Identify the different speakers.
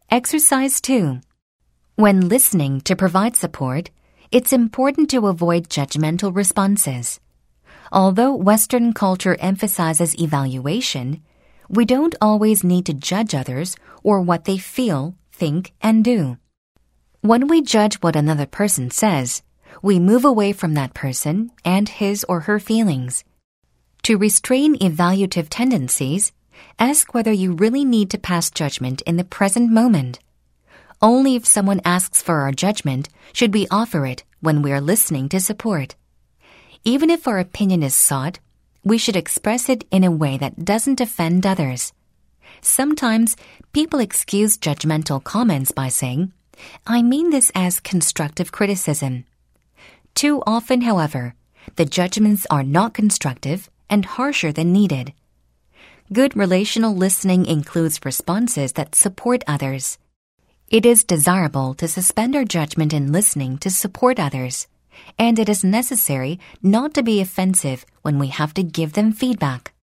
Speaker 1: Exercise 2. When listening to provide support, it's important to avoid judgmental responses. Although Western culture emphasizes evaluation, we don't always need to judge others or what they feel, think, and do. When we judge what another person says, we move away from that person and his or her feelings. To restrain evaluative tendencies, ask whether you really need to pass judgment in the present moment. Only if someone asks for our judgment should we offer it when we are listening to support. Even if our opinion is sought, we should express it in a way that doesn't offend others. Sometimes people excuse judgmental comments by saying, "I mean this as constructive criticism." Too often, however, the judgments are not constructive and harsher than needed. Good relational listening includes responses that support others. It is desirable to suspend our judgment in listening to support others, and it is necessary not to be offensive when we have to give them feedback.